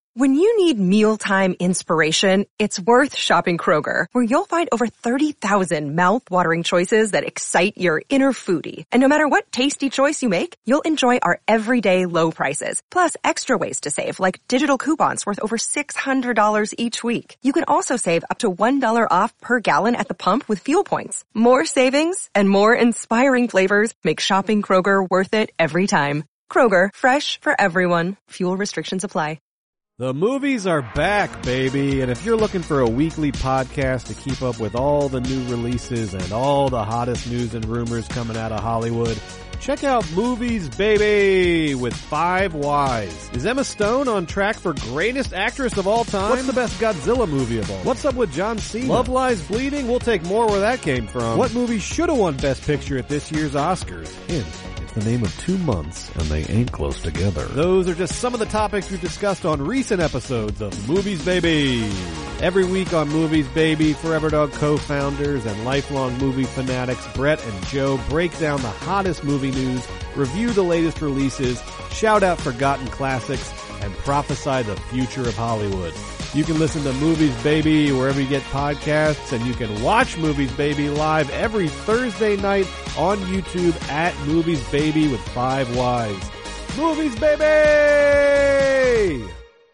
When you need mealtime inspiration, it's worth shopping Kroger, where you'll find over 30,000 mouth-watering choices that excite your inner foodie. And no matter what tasty choice you make, you'll enjoy our everyday low prices, plus extra ways to save, like digital coupons worth over $600 each week. You can also save up to $1 off per gallon at the pump with fuel points. More savings and more inspiring flavors make shopping Kroger worth it every time. Kroger, fresh for everyone. Fuel restrictions apply. The movies are back, baby, and if you're looking for a weekly podcast to keep up with all the new releases and all the hottest news and rumors coming out of Hollywood, check out Movies Baby with 5 Ys. Is Emma Stone on track for greatest actress of all time? What's the best Godzilla movie of all? What's up with John Cena? Love Lies Bleeding? We'll take more where that came from. What movie should have won Best Picture at this year's Oscars? Hint. The name of 2 months, and they ain't close together. Those are just some of the topics we've discussed on recent episodes of Movies Baby. Every week on Movies Baby, Forever Dog co-founders and lifelong movie fanatics Brett and Joe break down the hottest movie news, review the latest releases, shout out forgotten classics, and prophesy the future of Hollywood. You can listen to Movies Baby wherever you get podcasts, and you can watch Movies Baby live every Thursday night on YouTube at Movies Baby with 5 Ys. Movies Baby!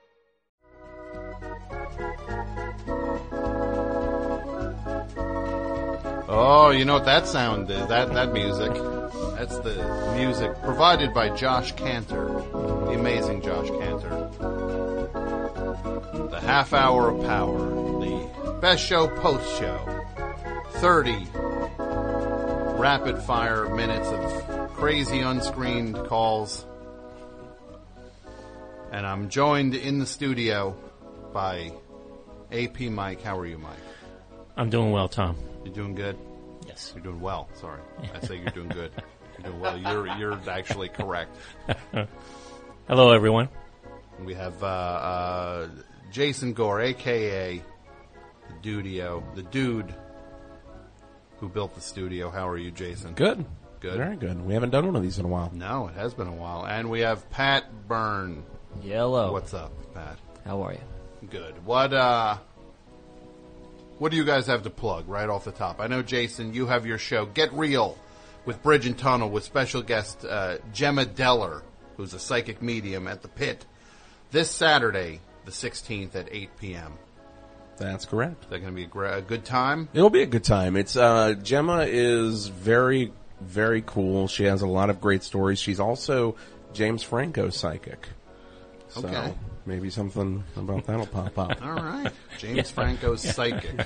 Oh, you know what that sound is? That music. That's the music provided by Josh Cantor. The amazing Josh Cantor. The Half Hour of Power. The best show post-show. 30 rapid-fire minutes of crazy unscreened calls. And I'm joined in the studio by AP Mike. How are you, Mike? I'm doing well, Tom. You doing good? Yes. You're doing well. Sorry. I say you're doing good. You're doing well. You're actually correct. Hello, everyone. We have Jason Gore, a.k.a. the dude who built the studio. How are you, Jason? Good. Good. Very good. We haven't done one of these in a while. No, it has been a while. And we have Pat Byrne. Hello. What's up, Pat? How are you? Good. What do you guys have to plug right off the top? I know, Jason, you have your show, Get Real, with Bridge and Tunnel, with special guest Gemma Deller, who's a psychic medium at the Pit, this Saturday, the 16th at 8 p.m. That's correct. Is that going to be a good time? It'll be a good time. It's Gemma is very, very cool. She has a lot of great stories. She's also James Franco's psychic. So okay. Maybe something about that'll pop up. All right. James Franco's psychic.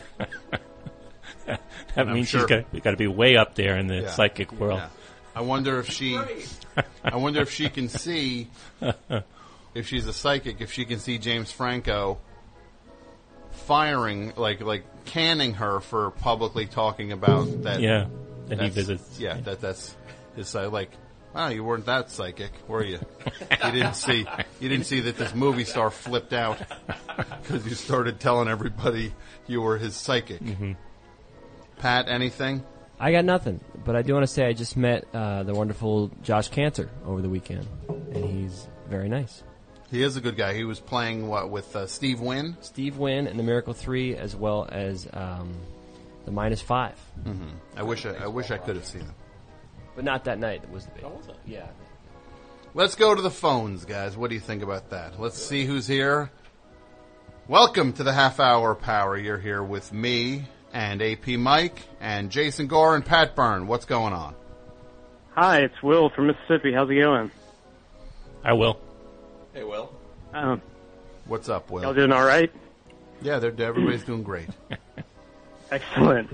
That means she's got to be way up there in the psychic world. Yeah. I wonder if she can see, if she's a psychic, if she can see James Franco firing, like canning her for publicly talking about that. Yeah, that he visits. Yeah, that's his like. Wow, you weren't that psychic, were you? You didn't see that this movie star flipped out because you started telling everybody you were his psychic. Mm-hmm. Pat, anything? I got nothing, but I do want to say I just met the wonderful Josh Cantor over the weekend, and he's very nice. He is a good guy. He was playing with Steve Wynn? Steve Wynn and the Miracle 3, as well as the Minus 5. Mm-hmm. I wish I could have seen him. But not that night. It was the big. Oh, was it? Yeah. Let's go to the phones, guys. What do you think about that? Let's see who's here. Welcome to the Half Hour Power. You're here with me and AP Mike and Jason Gore and Pat Byrne. What's going on? Hi, it's Will from Mississippi. How's it going? I will. Hey, Will. What's up, Will? Y'all doing all right? Yeah, everybody's doing great. Excellent.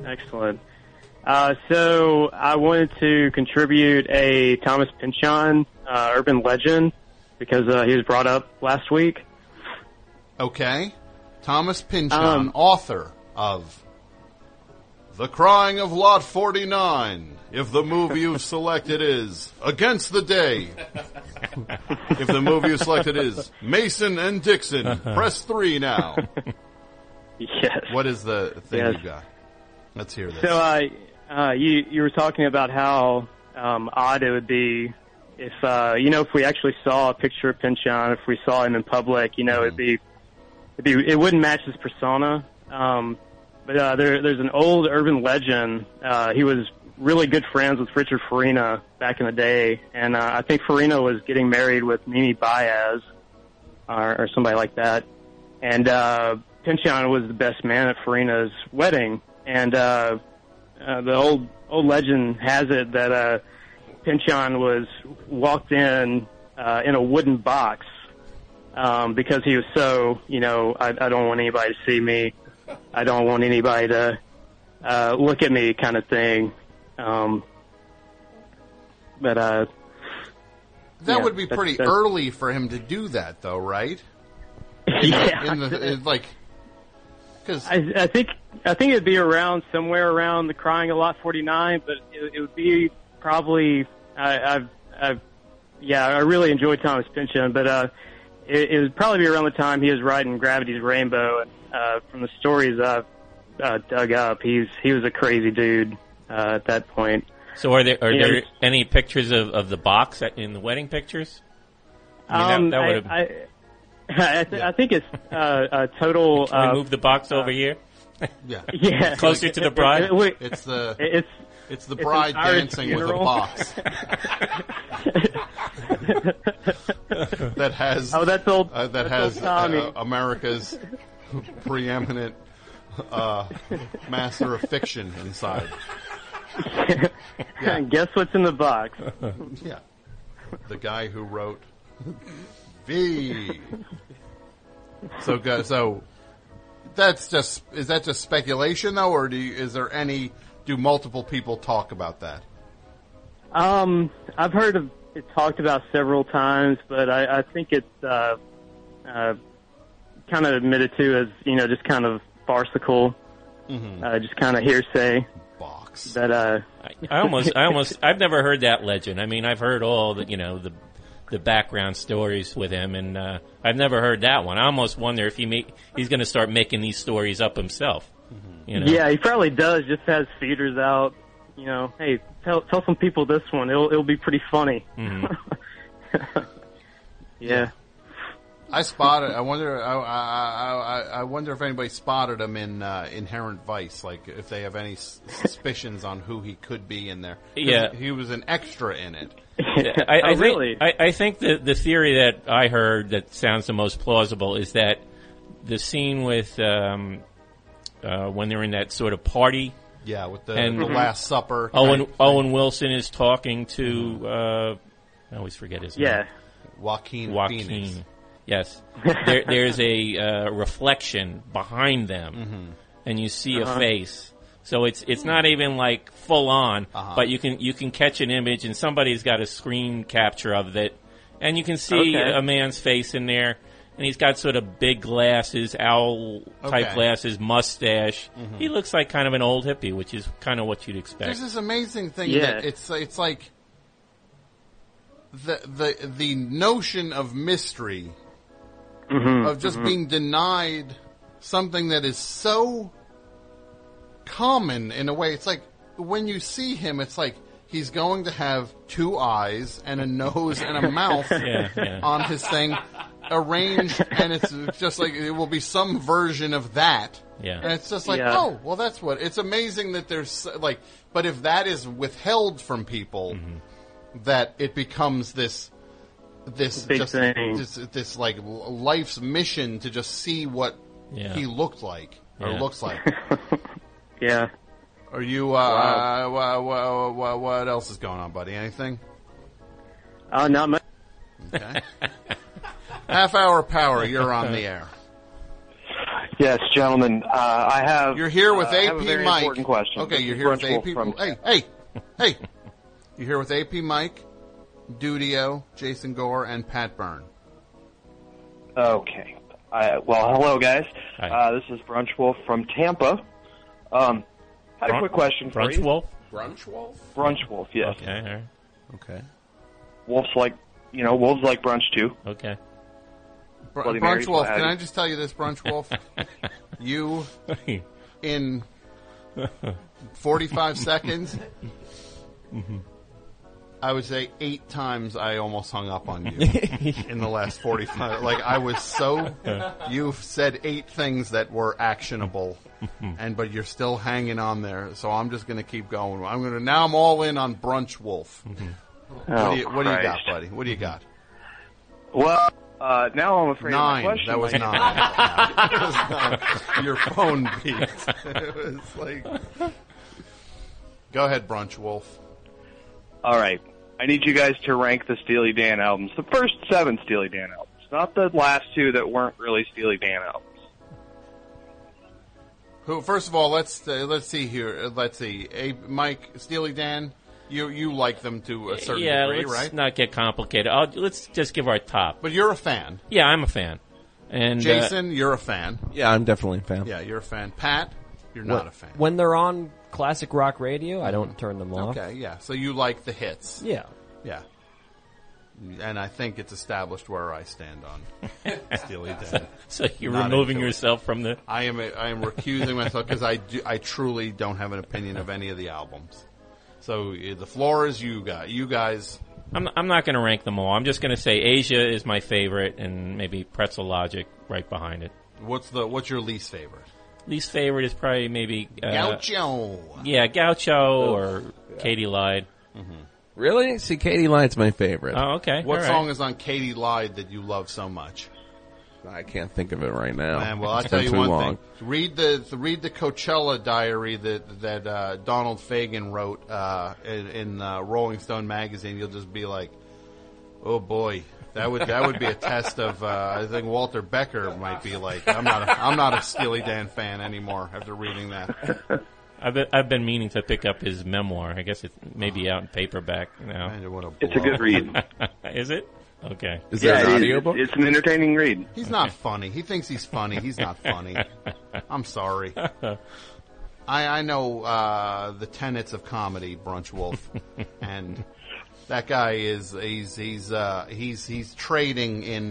So I wanted to contribute a Thomas Pynchon urban legend because he was brought up last week. Okay. Thomas Pynchon, author of The Crying of Lot 49. If the movie you've selected is Against the Day. If the movie you selected is Mason and Dixon, press 3 now. Yes. What is the thing you got? Let's hear this. So you were talking about how odd it would be if we actually saw a picture of Pynchon, if we saw him in public, it wouldn't match his persona. But there's an old urban legend. He was really good friends with Richard Farina back in the day, and I think Farina was getting married with Mimi Baez or somebody like that. And Pynchon was the best man at Farina's wedding, and the old legend has it that Pynchon was walked in a wooden box because he was so, I don't want anybody to see me. I don't want anybody to look at me kind of thing. That would be pretty early for him to do that, though, right? Because I think it'd be somewhere around the Crying of Lot 49, but it would be probably I really enjoyed Thomas Pynchon, but it would probably be around the time he was writing Gravity's Rainbow. And from the stories I've dug up, he was a crazy dude at that point. So are there any pictures of the box in the wedding pictures? I think it's a total. Can we move the box over here? Yeah, closer to the bride. It's the bride dancing with a box that has that's old. That has America's preeminent master of fiction inside. Yeah. Guess what's in the box? Yeah, the guy who wrote V. So is that just speculation though, or do multiple people talk about that? I've heard of it talked about several times, but I think it's kind of admitted to as just kind of farcical, just kind of hearsay. Box. That I've never heard that legend. I mean, I've heard all the the background stories with him, and I've never heard that one. I almost wonder if he's going to start making these stories up himself. Yeah, he probably does. Just has feeders out. Hey, tell some people this one. It'll be pretty funny. Mm-hmm. Yeah. I spotted. I wonder if anybody spotted him in Inherent Vice. Like if they have any suspicions on who he could be in there. Yeah, he was an extra in it. I think the theory that I heard that sounds the most plausible is that the scene with when they're in that sort of party. Yeah, with the Last Supper. Owen Wilson is talking to I always forget his name. Joaquin Phoenix. Yes, there's a reflection behind them, and you see a face. So it's not even like full on, but you can catch an image, and somebody's got a screen capture of it, and you can see a man's face in there, and he's got sort of big glasses, owl type glasses, mustache. He looks like kind of an old hippie, which is kind of what you'd expect. There's this amazing thing that it's like the notion of mystery. Of just being denied something that is so common in a way. It's like when you see him, it's like he's going to have two eyes and a nose and a mouth on his thing arranged, and it's just like it will be some version of that. Yeah. And it's just like, oh, well, that's what. It's amazing that there's like, but if that is withheld from people, that it becomes this like life's mission to just see what he looked like or looks like. Yeah. Are you? What else is going on, buddy? Anything? Not much. Okay. Half Hour Power. You're on the air. Yes, gentlemen. I have. You're here with AP have a very Mike. Important question. Okay, you're here with AP. Hey. You're here with AP Mike, Dudio, Jason Gore, and Pat Byrne. Okay. Hello, guys. This is Brunch Wolf from Tampa. Had a quick question for you. Brunch Wolf? Brunch Wolf, yes. Okay, all right. Okay. Wolves like brunch too. Okay. Brunch Wolf, can I just tell you this, Brunch Wolf? You, in 45 seconds, I would say 8 times I almost hung up on you in the last 45. Like, I was so... You've said 8 things that were actionable, but you're still hanging on there. So I'm just going to keep going. Now I'm all in on Brunch Wolf. What do you got, buddy? What do you got? Well, now I'm afraid 9. of my question. That was 9. That was 9. Your phone beat. It was like... Go ahead, Brunch Wolf. All right. I need you guys to rank the Steely Dan albums. The first 7 Steely Dan albums. Not the last 2 that weren't really Steely Dan albums. First of all, let's see here. Let's see. Mike, Steely Dan, you like them to a certain degree, let's right? not get complicated. Let's just give our top. But you're a fan. Yeah, I'm a fan. And Jason, you're a fan. Yeah, I'm definitely a fan. Yeah, you're a fan. Pat, you're not a fan. When they're on classic rock radio, I don't turn them off. Okay, yeah. So you like the hits. Yeah. Yeah. And I think it's established where I stand on Steely Dan. So you're removing yourself from the... I am recusing myself because I truly don't have an opinion of any of the albums. So the floor is you guys. I'm not going to rank them all. I'm just going to say Asia is my favorite, and maybe Pretzel Logic right behind it. What's your least favorite? Least favorite is probably maybe Gaucho. Yeah, Gaucho or Katie Lied. Mm-hmm. Really? See, Katie Lied's my favorite. Oh, okay. What song is on Katie Lied that you love so much? I can't think of it right now. Man, well, I'll tell you one thing. Read the Coachella diary that Donald Fagen wrote in Rolling Stone magazine. You'll just be like, oh boy, that would be a test of. I think Walter Becker might be like, I'm not a Steely Dan fan anymore after reading that. I've been meaning to pick up his memoir. I guess it's maybe out in paperback now. Man, it's a good read. Is it? Okay. Is there an audiobook? It's an entertaining read. He's not funny. He thinks he's funny. He's not funny. I'm sorry. I know the tenets of comedy, Brunch Wolf, and that guy is he's trading in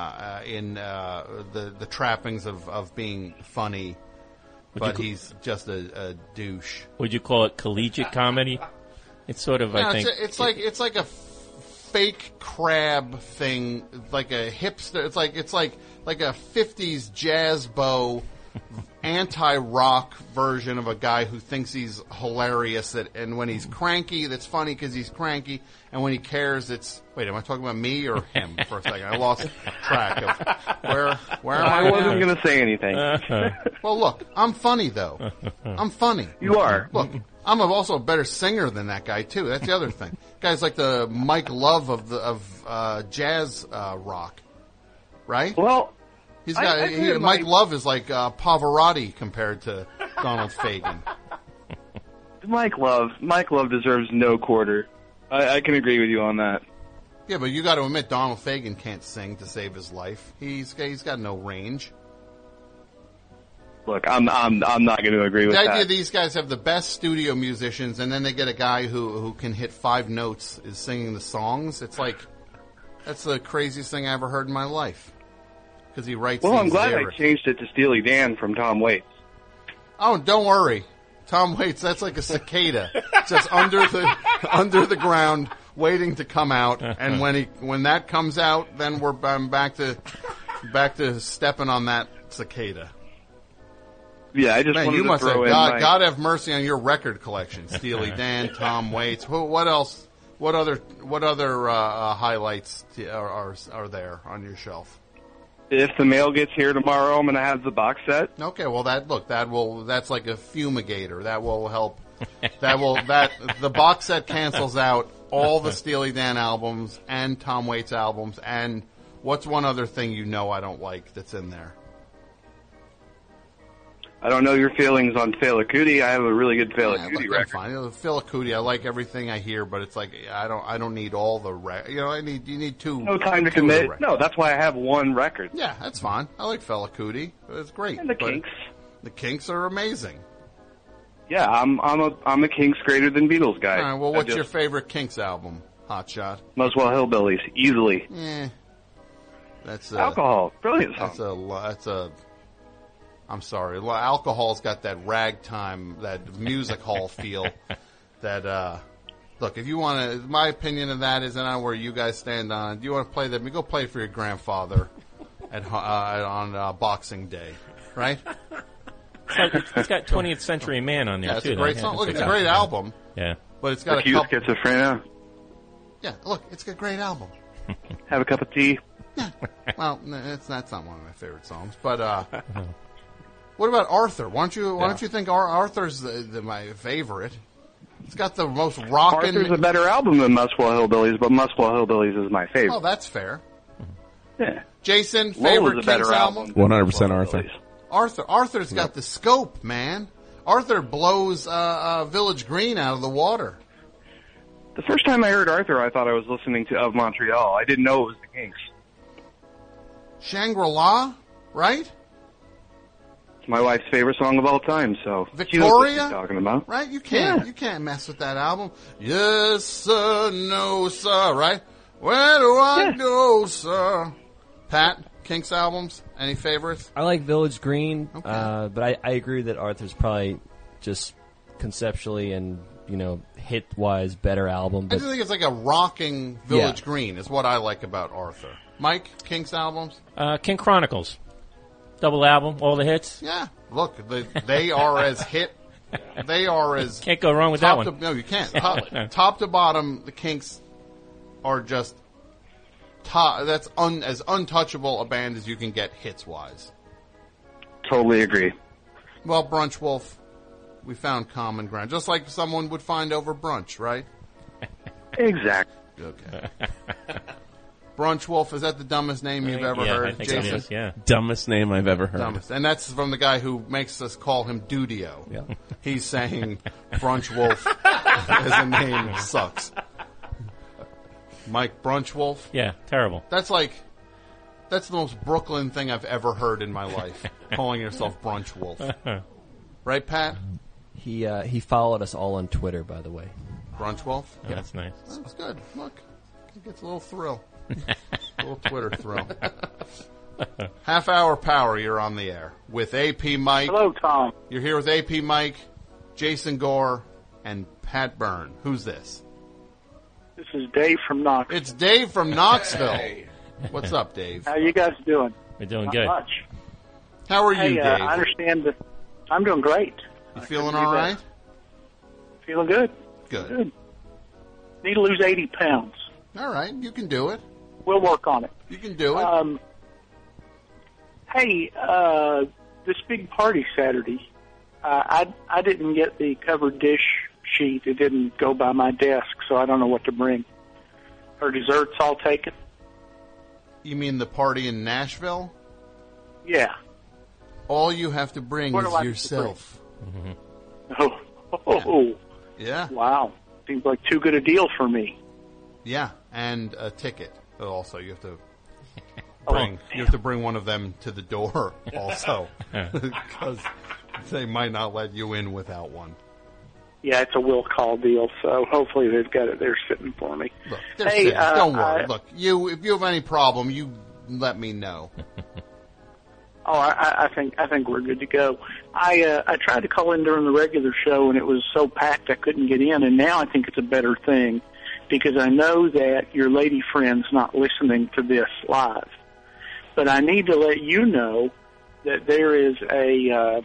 the trappings of being funny. But he's just a douche. Would you call it collegiate comedy? It's sort of, I think... It's like a fake crab thing, like a hipster. It's like a 50s jazz bow anti-rock version of a guy who thinks he's hilarious. And when he's cranky, that's funny because he's cranky. And when he cares, it's... Wait, am I talking about me or him for a second? I lost track of where am I? I wasn't going to say anything. Well, look, I'm funny, though. I'm funny. You are. Look, I'm also a better singer than that guy, too. That's the other thing. Guy's like the Mike Love of jazz rock, right? Well... He's got Mike Love is like Pavarotti compared to Donald Fagen. Mike Love deserves no quarter. I can agree with you on that. Yeah, but you got to admit Donald Fagen can't sing to save his life. He's got no range. Look, I'm not going to agree with that. The idea these guys have the best studio musicians, and then they get a guy who can hit 5 notes is singing the songs. It's like that's the craziest thing I ever heard in my life. Because he writes. Well, I'm glad lyrics. I changed it to Steely Dan from Tom Waits. Oh, don't worry, Tom Waits. That's like a cicada, just under the ground, waiting to come out. And when that comes out, then I'm back to stepping on that cicada. Yeah, I just wanted you to must throw have in God have mercy on your record collection. Steely Dan, Tom Waits. What else? What other highlights are there on your shelf? If the mail gets here tomorrow, I'm going to have the box set. Okay, well that's like a fumigator. That will help. The box set cancels out all the Steely Dan albums and Tom Waits albums. And what's one other thing I don't like that's in there? I don't know your feelings on Fela Kuti. I have a really good Fela Kuti record. Fine. Fela Kuti, I like everything I hear, but it's like I don't need all the you need 2. No time to commit. No, that's why I have 1 record. Yeah, that's fine. I like Fela Kuti. It's great. And the Kinks. The Kinks are amazing. Yeah, I'm a Kinks greater than Beatles guy. All right, well, what's your favorite Kinks album? Hot Shot. Muswell Hillbillies, easily. That's Alcohol, brilliant song. That's a. I'm sorry. Alcohol's got that ragtime, that music hall feel that Look, if you want to, my opinion of that is, I don't know where you guys stand on it. Do you want to play that? Go play for your grandfather on Boxing Day, right? It's got 20th Century Man on there, too. It's a great song. Look, it's a great album. Yeah. But it's got Schizophrenia. Yeah, look, it's a great album. Have a cup of tea. Yeah. Well, that's not one of my favorite songs. But what about Arthur? Why don't you think Arthur's my favorite? It's got the most rockin'... Arthur's a better album than Muswell Hillbillies, but Muswell Hillbillies is my favorite. Oh, that's fair. Yeah. Jason, favorite Kinks album? 100% Arthur. Arthur's got the scope, man. Arthur blows Village Green out of the water. The first time I heard Arthur, I thought I was listening to Of Montreal. I didn't know it was the Kinks. Shangri-La, right? It's my wife's favorite song of all time, so Victoria, she knows what she's talking about. Right? You can't mess with that album. Yes, sir, no, sir, right? Where do I go, sir? Pat, Kinks albums, any favorites? I like Village Green, okay. But I agree that Arthur's probably just conceptually and hit-wise better album. But I just think it's like a rocking Village Green is what I like about Arthur. Mike, Kinks albums? King Chronicles. Double album, all the hits. Yeah. Look, they are as hit. They are as... Can't go wrong with that one. No, you can't. Top to bottom, the Kinks are just... that's as untouchable a band as you can get hits-wise. Totally agree. Well, Brunch Wolf, we found common ground. Just like someone would find over brunch, right? Exactly. Okay. Brunch Wolf, is that the dumbest name you've ever heard? I think it is, yeah. Dumbest name I've ever heard. Dumbest. And that's from the guy who makes us call him Dudio. Yeah. He's saying Brunch Wolf as a name sucks. Mike, Brunch Wolf? Yeah, terrible. That's the most Brooklyn thing I've ever heard in my life, calling yourself Brunch Wolf. Right, Pat? He followed us all on Twitter, by the way. Brunch Wolf? Yeah, that's nice. That's good. Look, he gets a little thrill. A little Twitter thrill. Half hour power, you're on the air with AP Mike. Hello, Tom. You're here with AP Mike, Jason Gore, and Pat Byrne. Who's this? This is Dave from Knoxville. It's Dave from Knoxville. Hey. What's up, Dave? How you guys doing? We're doing Not good. Much. How are you, Dave? I understand that I'm doing great. You feeling all right? Feeling good. Good. Need to lose 80 pounds. All right, you can do it. We'll work on it. You can do it. Hey, this big party Saturday, I didn't get the covered dish sheet. It didn't go by my desk, so I don't know what to bring. Are desserts all taken? You mean the party in Nashville? Yeah. All you have to bring is yourself. Oh. Yeah. Wow. Seems like too good a deal for me. Yeah, and a ticket. Also, you have to bring one of them to the door. Also, because they might not let you in without one. Yeah, it's a will call deal, so hopefully they've got it there sitting for me. Look, hey, don't worry. Look, if you have any problem, you let me know. I think we're good to go. I tried to call in during the regular show, and it was so packed I couldn't get in, and now I think it's a better thing because I know that your lady friend's not listening to this live. But I need to let you know that there is a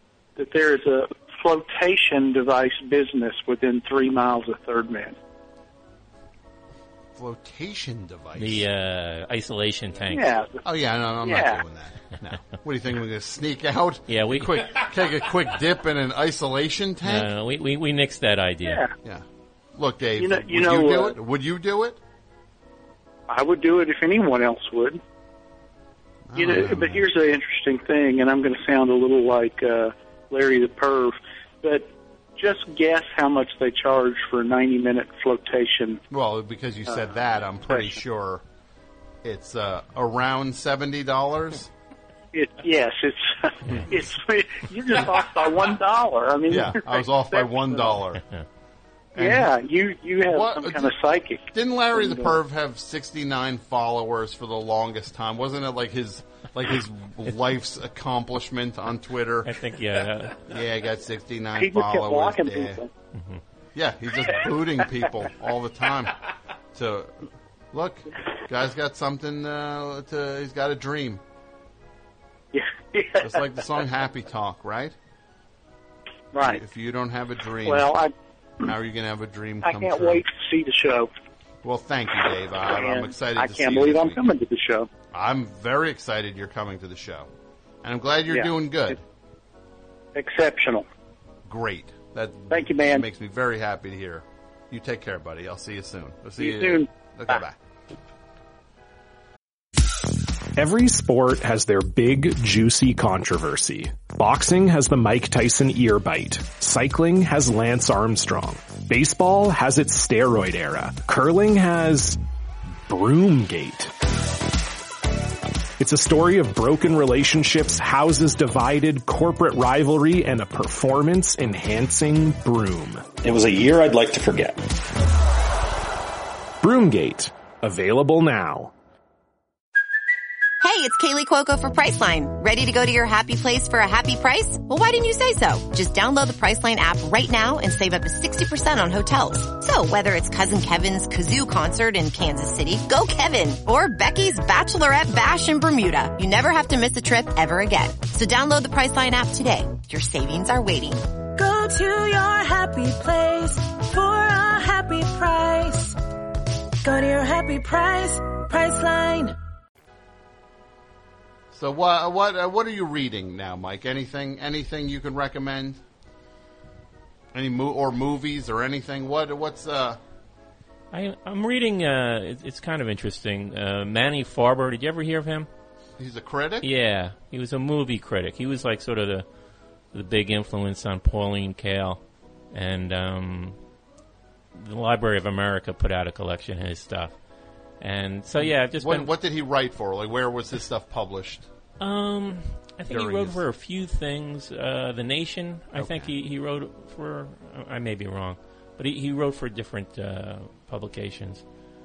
flotation device business within 3 miles of Third Man. Flotation device? The isolation tank. Yeah. Oh, yeah, no, I'm not doing that. No. What do you think, we're going to sneak out? Yeah, take a quick dip in an isolation tank? No, we nixed that idea. Yeah. Look, Dave, would you do it? Would you do it? I would do it if anyone else would. But here's the interesting thing, and I'm going to sound a little like Larry the Perv, but just guess how much they charge for a 90-minute flotation. Well, because you said that, I'm pretty sure it's around $70. Yes, it's you're just off by $1. I mean, yeah, I was off by $1. Yeah, you have some kind of psychic. Didn't Larry the Perv have 69 followers for the longest time? Wasn't it like his life's accomplishment on Twitter? I think, yeah. Yeah, I got 69 he followers. Kept blocking people. Yeah, he's just booting people all the time. So, look, guy's got something he's got a dream. Yeah. Just like the song Happy Talk, right? Right. If you don't have a dream, well, how are you going to have a dream come true? I can't wait to see the show. Well, thank you, Dave. I'm excited to see you. I can't believe I'm coming to the show. I'm very excited you're coming to the show. And I'm glad you're doing good. Exceptional. Great. Thank you, man. That makes me very happy to hear. You take care, buddy. I'll see you soon. See you soon. Okay, bye. Every sport has their big, juicy controversy. Boxing has the Mike Tyson ear bite. Cycling has Lance Armstrong. Baseball has its steroid era. Curling has Broomgate. It's a story of broken relationships, houses divided, corporate rivalry, and a performance-enhancing broom. It was a year I'd like to forget. Broomgate. Available now. Hey, it's Kaylee Cuoco for Priceline. Ready to go to your happy place for a happy price? Well, why didn't you say so? Just download the Priceline app right now and save up to 60% on hotels. So whether it's Cousin Kevin's Kazoo Concert in Kansas City, go Kevin, or Becky's Bachelorette Bash in Bermuda, you never have to miss a trip ever again. So download the Priceline app today. Your savings are waiting. Go to your happy place for a happy price. Go to your happy price, Priceline. So what are you reading now, Mike? Anything you can recommend? Any movies or anything? What's I'm reading. It's kind of interesting. Manny Farber. Did you ever hear of him? He's a critic. Yeah, he was a movie critic. He was like sort of the big influence on Pauline Kael, and the Library of America put out a collection of his stuff. And so, yeah, I've just been... What did he write for? Like, where was his stuff published? I think he wrote for a few things. The Nation, I think he wrote for... I may be wrong. But he wrote for different publications.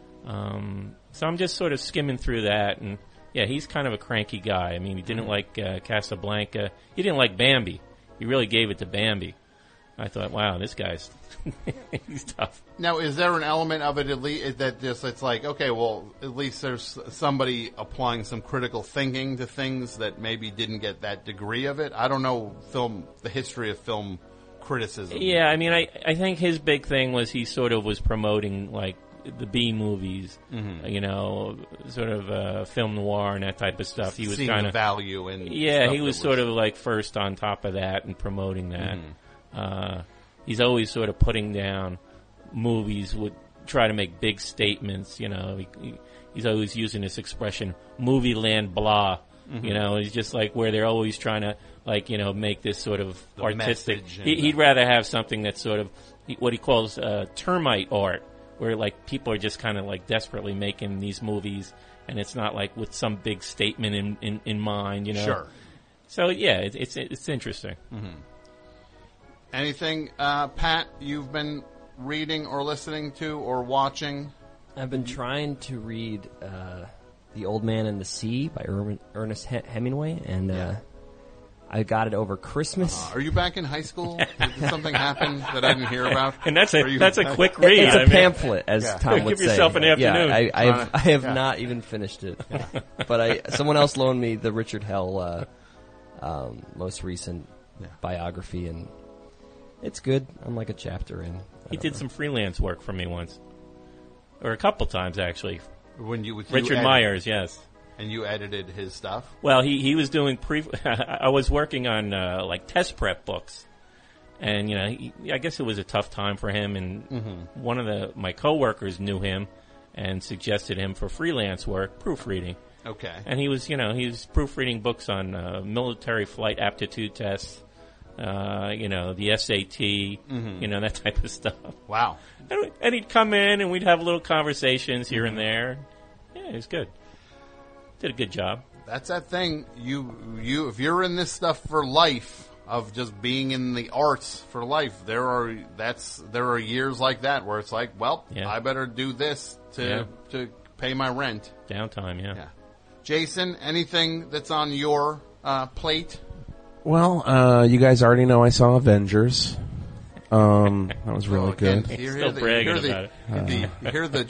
So I'm just sort of skimming through that. And, yeah, he's kind of a cranky guy. I mean, he didn't like Casablanca. He didn't like Bambi. He really gave it to Bambi. I thought, wow, this guy's he's tough. Now, is there an element of it at least that just it's like, okay, well, at least there's somebody applying some critical thinking to things that maybe didn't get that degree of it? I don't know the history of film criticism. Yeah, I mean, I think his big thing was he sort of was promoting like the B movies, you know, sort of film noir and that type of stuff. He was kind of value in. Yeah, he was sort of like first on top of that and promoting that. He's always sort of putting down movies, would try to make big statements, you know. He's always using this expression, movie land blah. You know, he's just like where they're always trying to, like, you know, make this sort of artistic. He'd rather have something that's sort of what he calls termite art, where like people are just kind of like desperately making these movies, and it's not like with some big statement in mind, you know. Sure. So yeah, it's interesting. Anything, Pat, you've been reading or listening to or watching? I've been trying to read The Old Man and the Sea by Ernest Hemingway, and I got it over Christmas. Are you back in high school? Did something happen that I didn't hear about? And that's a quick read. It's a pamphlet, as Tom would say. Give yourself an afternoon. Yeah, I have not even finished it. But someone else loaned me the Richard Hell most recent biography, and it's good. I'm like a chapter in. He did some freelance work for me once, or a couple times actually. Richard Myers, yes. And you edited his stuff? Well, he was doing I was working on like test prep books, and you know, I guess it was a tough time for him. And one of my coworkers knew him and suggested him for freelance work, proofreading. Okay. And he was proofreading books on military flight aptitude tests. You know, the SAT, you know, that type of stuff. Wow. And he'd come in and we'd have little conversations here and there. Yeah, it was good. Did a good job. That's that thing. You if you're in this stuff for life, of just being in the arts for life, there are years like that where it's like, well, I better do this to pay my rent. Downtime, yeah. Jason, anything that's on your plate? Well, you guys already know I saw Avengers. That was really good. He's still bragging about it. You hear the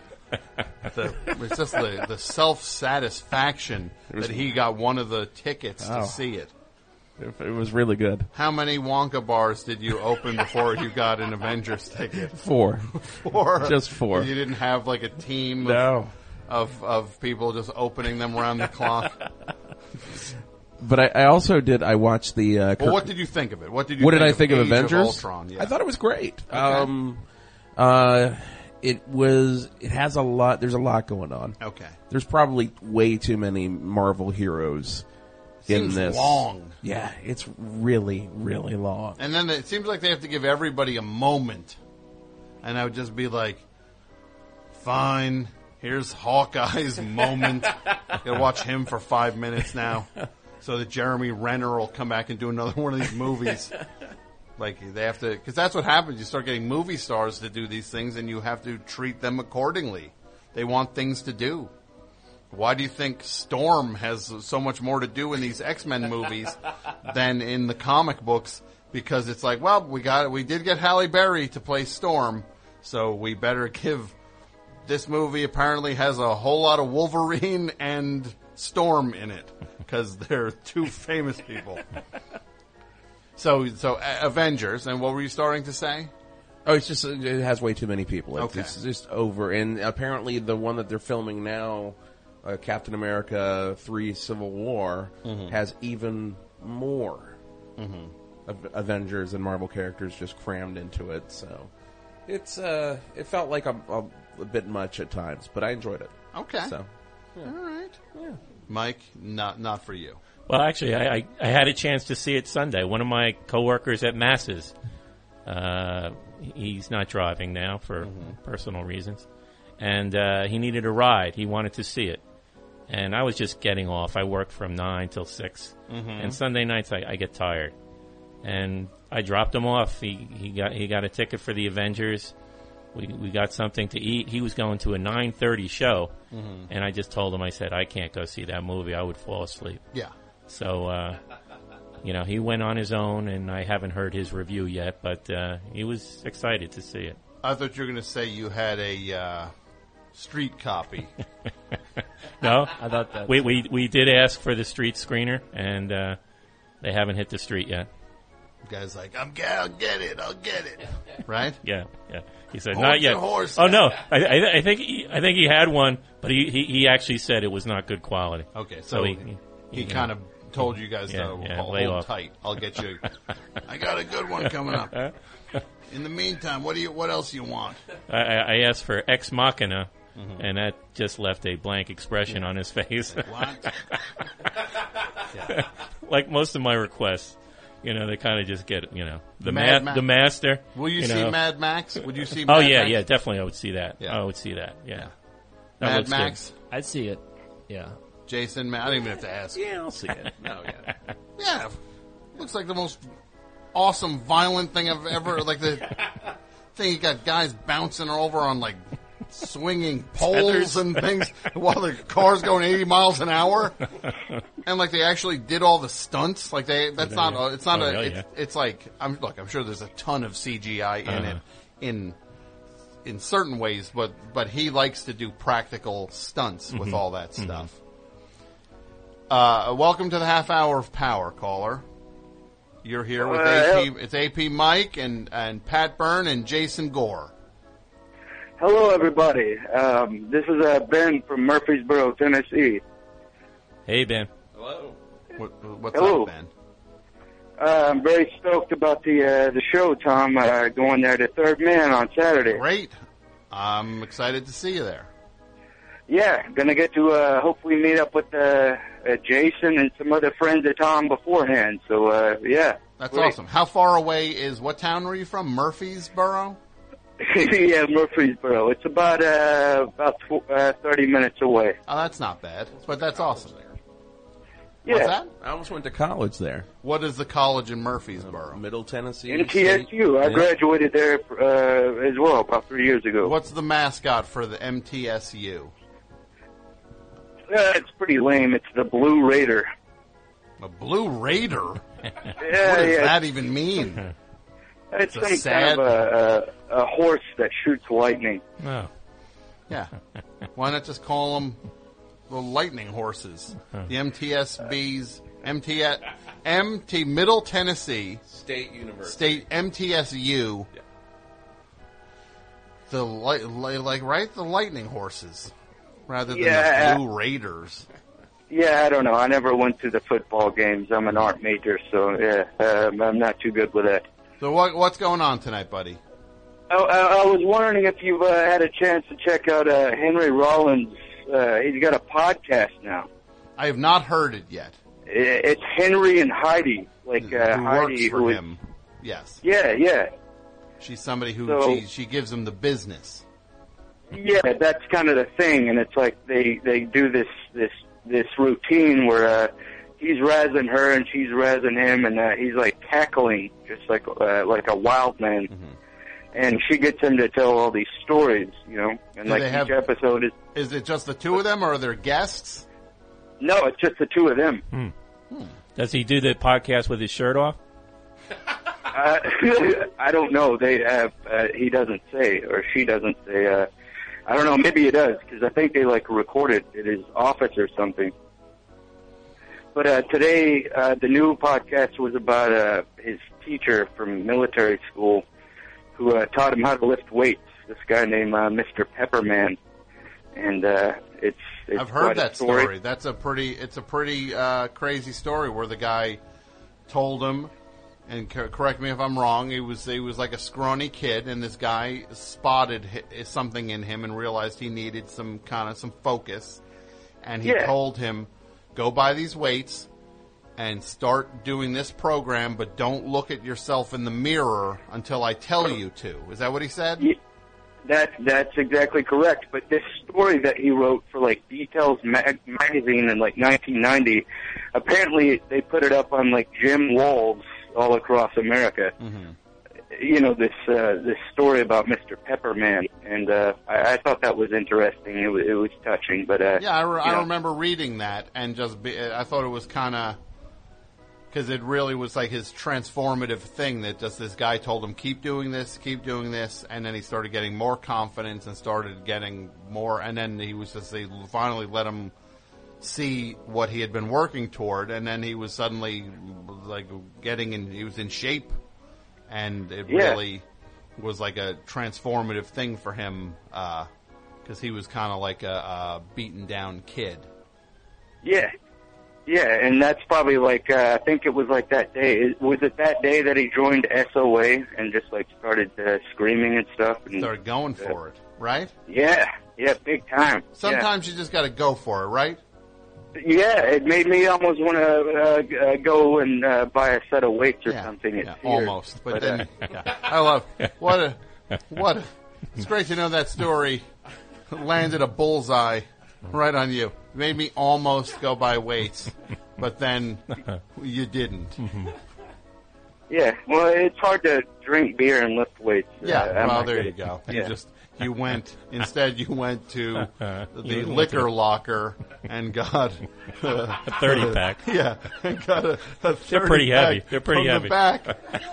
self-satisfaction that he got one of the tickets to see it. It was really good. How many Wonka bars did you open before you got an Avengers ticket? 4. 4? Just 4. You didn't have like a team of people just opening them around the clock? But I also did. I watched the. Well, what did you think of it? What did I think of Avengers? Of Ultron? Yeah. I thought it was great. Okay. It has a lot. There's a lot going on. Okay. There's probably way too many Marvel heroes in this. Long. Yeah, it's really, really long. And then it seems like they have to give everybody a moment. And I would just be like, fine, here's Hawkeye's moment. Gotta watch him for 5 minutes now. So that Jeremy Renner will come back and do another one of these movies. Like, they have to, because that's what happens. You start getting movie stars to do these things, and you have to treat them accordingly. They want things to do. Why do you think Storm has so much more to do in these X-Men movies than in the comic books? Because it's like, well, we did get Halle Berry to play Storm, so we better give. This movie apparently has a whole lot of Wolverine and Storm in it, because they're two famous people. So Avengers, and what were you starting to say? Oh, it's just, it has way too many people. Okay. It's just over. And apparently the one that they're filming now, Captain America 3 Civil War, has even more Avengers and Marvel characters just crammed into it. So it's it felt like a bit much at times, but I enjoyed it. Okay. So, yeah. All right. Yeah. Mike, not for you. Well, actually, I had a chance to see it Sunday. One of my coworkers at Masses, he's not driving now for personal reasons, and he needed a ride. He wanted to see it, and I was just getting off. I worked from 9 till 6, and Sunday nights I get tired, and I dropped him off. He got a ticket for the Avengers. We got something to eat. He was going to a 9:30 show, and I just told him, I said, I can't go see that movie. I would fall asleep. Yeah. So, he went on his own, and I haven't heard his review yet, but he was excited to see it. I thought you were going to say you had a street copy. No, I thought that. We did ask for the street screener, and they haven't hit the street yet. The guy's like, I'll get it. Right? Yeah. He said, Horse not yet. Horse. Oh no, I think he had one, but he actually said it was not good quality. Okay, so he kind of told you guys to hold tight. I'll get you. I got a good one coming up. In the meantime, what else you want? I asked for Ex Machina, and that just left a blank expression on his face. What? Like most of my requests. They kind of just get, the master. Will you see Mad Max? Would you see Mad Max? Yeah, definitely I would see that. Yeah. I would see that, yeah. Mad Max? Good. I'd see it, yeah. Jason, I don't even have to ask. Yeah, I'll see it. No, yeah. Yeah, looks like the most awesome, violent thing I've ever, like the thing you got guys bouncing over on, like, swinging poles and things while the car's going 80 miles an hour, and like they actually did all the stunts. Like it's like I'm sure there's a ton of CGI in it in certain ways, but he likes to do practical stunts with all that stuff. Welcome to the half hour of power, caller. You're here with AP. It's AP Mike and Pat Byrne and Jason Gore. Hello, everybody. This is Ben from Murfreesboro, Tennessee. Hey, Ben. Hello. What's Hello. up, Ben? I'm very stoked about the show, Tom. Going there to Third Man on Saturday. Great. I'm excited to see you there. Yeah, gonna get to hopefully meet up with Jason and some other friends of Tom beforehand. So yeah. That's awesome. How far away is? What town were you from? Murfreesboro. Yeah, Murfreesboro. It's about 30 minutes away. Oh, that's not bad. But that's awesome. Yeah. What's that? I almost went to college there. What is the college in Murfreesboro? Middle Tennessee. MTSU. I graduated there as well about 3 years ago. What's the mascot for the MTSU? It's pretty lame. It's the Blue Raider. A Blue Raider? Yeah, what does that even mean? It's some kind of a horse that shoots lightning. Oh. Yeah. Why not just call them the lightning horses? The MTSBs, MT Middle Tennessee State University. State MTSU. Yeah. The the lightning horses rather than the Blue Raiders. Yeah, I don't know. I never went to the football games. I'm an art major, so I'm not too good with that. So what's going on tonight, buddy? I was wondering if you've had a chance to check out Henry Rollins. He's got a podcast now. I have not heard it yet. It's Henry and Heidi, like who Heidi, works for him. Yes. Yeah. She's somebody who she gives him the business. Yeah, that's kind of the thing, and it's like they do this routine where he's razzing her and she's razzing him, and he's like cackling just like a wild man. Mm-hmm. And she gets him to tell all these stories, you know. And do like each episode is. Is it just the two of them, or are there guests? No, it's just the two of them. Does he do the podcast with his shirt off? I don't know. They have. He doesn't say, or she doesn't say. I don't know. Maybe he does, because I think they like record it at his office or something. But today, the new podcast was about his teacher from military school, who taught him how to lift weights. This guy named Mr. Pepperman, and it's I've heard that story. It's a pretty crazy story where the guy told him, and correct me if I'm wrong, he was like a scrawny kid, and this guy spotted something in him and realized he needed some focus, and he told him, go buy these weights and start doing this program, but don't look at yourself in the mirror until I tell you to. Is that what he said? Yeah, that's exactly correct. But this story that he wrote for like Details magazine in like 1990, apparently they put it up on like gym walls all across America. Mm-hmm. You know, this story about Mr. Pepperman, and I thought that was interesting. It was touching, but I remember reading that, and I thought it was kind of, because it really was like his transformative thing that just this guy told him, keep doing this, and then he started getting more confidence and started getting more, and then they finally let him see what he had been working toward, and then he was suddenly like he was in shape, and it really was like a transformative thing for him, because he was kind of like a beaten down kid. Yeah, and that's probably like, I think it was like that day. Was it that day that he joined SOA and just like started screaming and stuff? And started going for it, right? Yeah, big time. Sometimes you just got to go for it, right? Yeah, it made me almost want to go and buy a set of weights or something. Almost, but then I love it's great to know that story landed a bullseye right on you. It made me almost go buy weights, but then you didn't. Mm-hmm. Yeah, well, it's hard to drink beer and lift weights. Yeah, well, there you go. You went to the liquor locker and got a 30-pack. Yeah, and got a 30-pack. They're pretty heavy. They're pretty heavy. The back.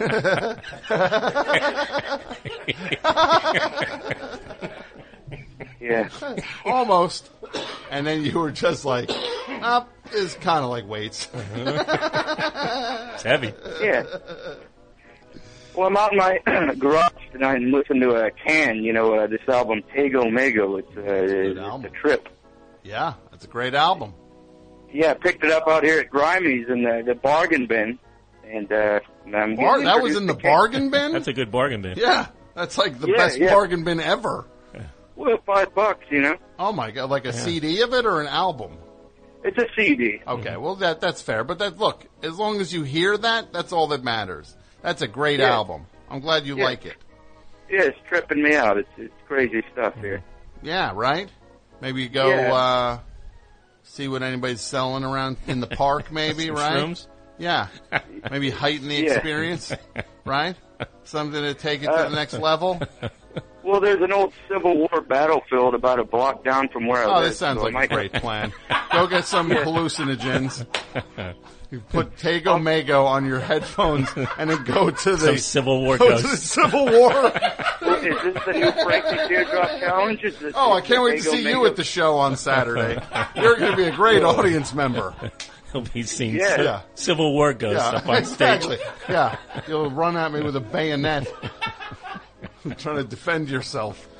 Yeah, almost. And then you were just like, it's kind of like weights. It's heavy. Yeah. Well, I'm out in my garage tonight and listening to a Can, this album, Tego Mago. It's a trip. Yeah, it's a great album. Yeah, I picked it up out here at Grimey's in the bargain bin. And that was in the bargain bin? That's a good bargain bin. Yeah, that's like the best bargain bin ever. Well, $5, Oh my God, like a CD of it or an album? It's a CD. Okay, well that's fair. But look, as long as you hear that, that's all that matters. That's a great album. I'm glad you like it. Yeah, it's tripping me out. It's crazy stuff here. Yeah, right? Maybe you go see what anybody's selling around in the park, maybe, right? Shrooms? Yeah. Maybe heighten the experience, right? Something to take it to the next level. Well, there's an old Civil War battlefield about a block down from where I live. Oh, this sounds like a great plan. Go get some hallucinogens. You put Tego Mago on your headphones and then go to the Civil War. Go to the Civil War. Well, is this the new Frankie Teardrop Challenge? I can't wait to see you at the show on Saturday. You're going to be a great audience member. He'll be seeing Civil War Ghost up on stage. Yeah, you'll run at me with a bayonet, trying to defend yourself.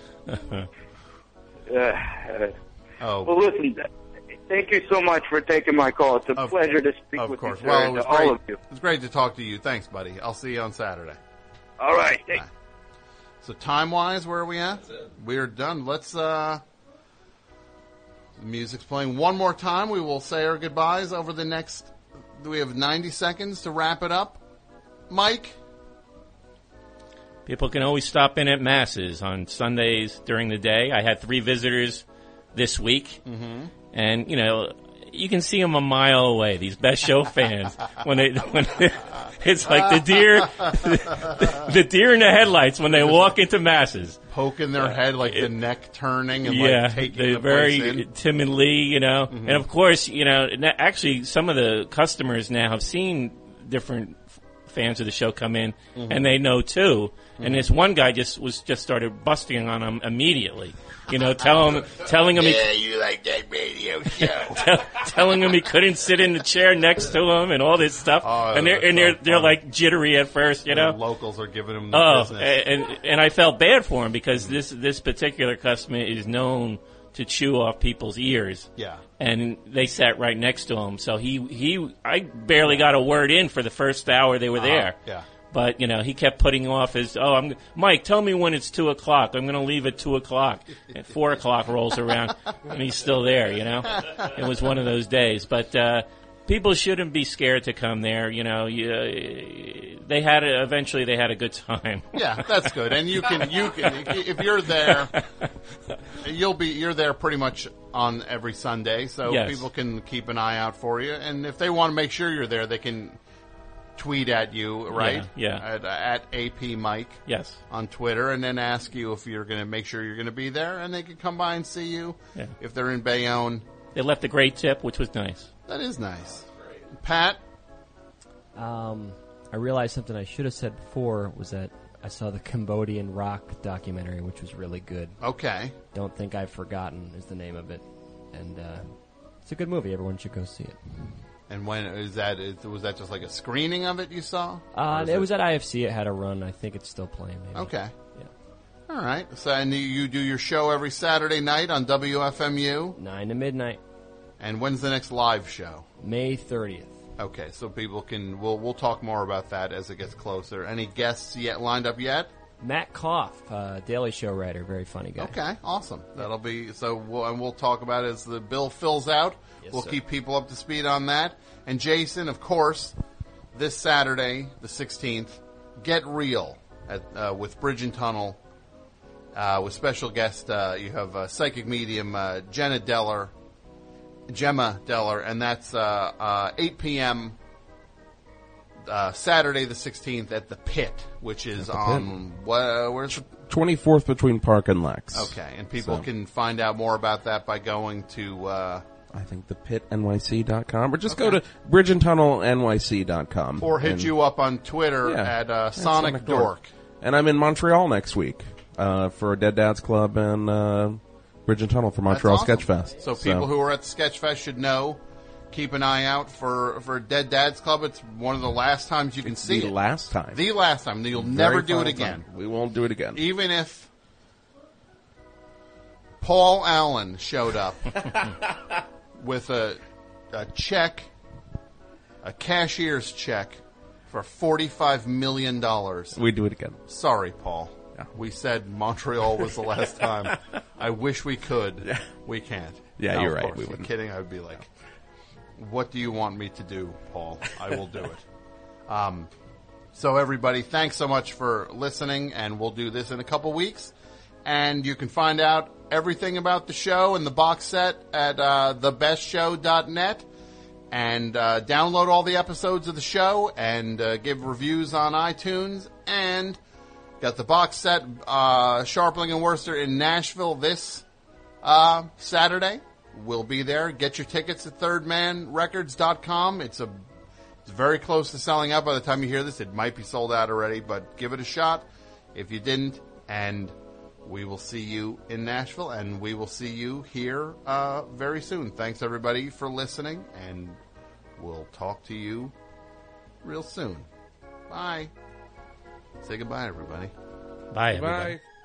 Well, listen. Thank you so much for taking my call. It's a pleasure to speak with you, sir, and to all of you. It was great to talk to you. Thanks, buddy. I'll see you on Saturday. All right. Thanks. So time-wise, where are we at? We're done. Let's, the music's playing one more time. We will say our goodbyes over the next, we have 90 seconds to wrap it up. Mike? People can always stop in at Masses on Sundays during the day. I had 3 visitors this week. Mm-hmm. And, you can see them a mile away, these Best Show fans. when it's like the deer in the headlights when they walk into Masses. Poking their head, like the neck turning and like taking the very place in. timidly, Mm-hmm. And of course, actually some of the customers now have seen different fans of the show come in, mm-hmm. and they know too. Mm-hmm. And this one guy just started busting on him immediately. Telling him you like that radio show. telling him he couldn't sit in the chair next to him and all this stuff. And they're like jittery at first, The locals are giving him the business. And I felt bad for him because this particular customer is known to chew off people's ears. Yeah. And they sat right next to him. So I barely got a word in for the first hour they were there. Yeah. But, he kept putting off his, Mike, tell me when it's 2 o'clock. I'm going to leave at 2 o'clock. And 4 o'clock rolls around, and he's still there, It was one of those days. But people shouldn't be scared to come there. Eventually they had a good time. Yeah, that's good. And you can if you're there, you're there pretty much on every Sunday. So people can keep an eye out for you. And if they want to make sure you're there, they can tweet at you, right? Yeah. At AP Mike. Yes. On Twitter, and then ask you if you're going to make sure you're going to be there, and they can come by and see you. Yeah. If they're in Bayonne. They left a great tip, which was nice. That is nice. Pat? I realized something I should have said before was that I saw the Cambodian rock documentary, which was really good. Okay. Don't Think I've Forgotten is the name of it. And it's a good movie. Everyone should go see it. And when was that just like a screening of it you saw? It was at IFC. It had a run. I think it's still playing. Maybe. Okay. Yeah. All right. So, and you do your show every Saturday night on WFMU? 9 to midnight. And when's the next live show? May 30th. Okay, so people can. We'll talk more about that as it gets closer. Any guests lined up yet? Matt Koff, Daily Show writer, very funny guy. Okay, awesome. That'll be so. We'll talk about it as the bill fills out. Yes, we'll sir. keep people up to speed on that. And Jason, of course, this Saturday, the 16th, Get Real with Bridge and Tunnel with special guest. You have psychic medium Gemma Deller, and that's 8 p.m. Saturday the 16th at the Pit, which is on where's 24th between Park and Lex. Okay, and people can find out more about that by going to I think thepitnyc.com, or just go to bridgeandtunnelnyc.com. Or hit you up on Twitter at Sonic Dork. And I'm in Montreal next week for Dead Dads Club and Bridge and Tunnel for Montreal awesome. Sketchfest. So people who are at the Sketchfest should know. Keep an eye out for Dead Dads Club. It's one of the last times you can see it. The last time. The last time. You'll never do it again. We won't do it again. Even if Paul Allen showed up with a check, a cashier's check for $45 million. We do it again. Sorry, Paul. Yeah. We said Montreal was the last time. I wish we could. Yeah. We can't. Yeah, no, you're right. We wouldn't. Kidding. I would be like, what do you want me to do, Paul? I will do it. So everybody, thanks so much for listening, and we'll do this in a couple weeks. And you can find out everything about the show and the box set at thebestshow.net, and download all the episodes of the show and give reviews on iTunes. And got the box set, Sharpling and Worcester in Nashville this Saturday. We'll be there. Get your tickets at thirdmanrecords.com. It's very close to selling out by the time you hear this. It might be sold out already, but give it a shot if you didn't. And we will see you in Nashville, and we will see you here very soon. Thanks, everybody, for listening, and we'll talk to you real soon. Bye. Say goodbye, everybody. Bye, everybody. Bye.